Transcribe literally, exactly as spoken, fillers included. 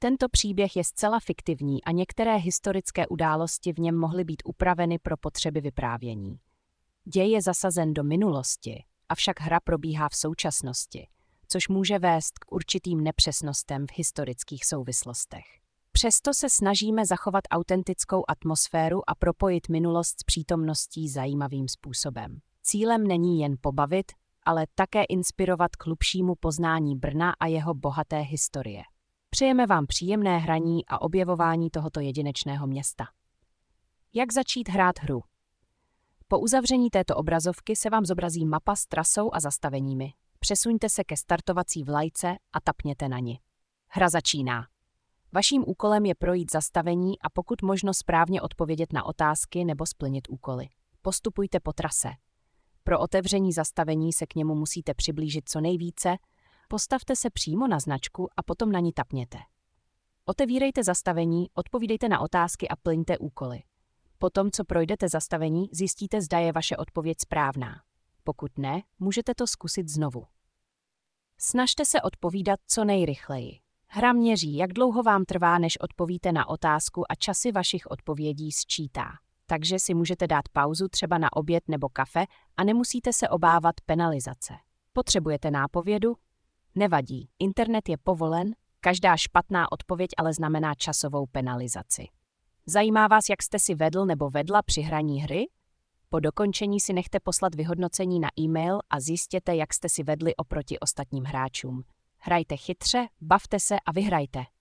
Tento příběh je zcela fiktivní a některé historické události v něm mohly být upraveny pro potřeby vyprávění. Děj je zasazen do minulosti, avšak hra probíhá v současnosti, což může vést k určitým nepřesnostem v historických souvislostech. Přesto se snažíme zachovat autentickou atmosféru a propojit minulost s přítomností zajímavým způsobem. Cílem není jen pobavit, ale také inspirovat k hlubšímu poznání Brna a jeho bohaté historie. Přejeme vám příjemné hraní a objevování tohoto jedinečného města. Jak začít hrát hru? Po uzavření této obrazovky se vám zobrazí mapa s trasou a zastaveními. Přesuňte se ke startovací vlajce a tapněte na ni. Hra začíná. Vaším úkolem je projít zastavení a pokud možno správně odpovědět na otázky nebo splnit úkoly. Postupujte po trase. Pro otevření zastavení se k němu musíte přiblížit co nejvíce, postavte se přímo na značku a potom na ní tapněte. Otevírejte zastavení, odpovídejte na otázky a plňte úkoly. Potom, co projdete zastavení, zjistíte, zda je vaše odpověď správná. Pokud ne, můžete to zkusit znovu. Snažte se odpovídat co nejrychleji. Hra měří, jak dlouho vám trvá, než odpovíte na otázku a časy vašich odpovědí sčítá. Takže si můžete dát pauzu třeba na oběd nebo kafe a nemusíte se obávat penalizace. Potřebujete nápovědu? Nevadí, internet je povolen, každá špatná odpověď ale znamená časovou penalizaci. Zajímá vás, jak jste si vedl nebo vedla při hraní hry? Po dokončení si nechte poslat vyhodnocení na e-mail a zjistěte, jak jste si vedli oproti ostatním hráčům. Hrajte chytře, bavte se a vyhrajte.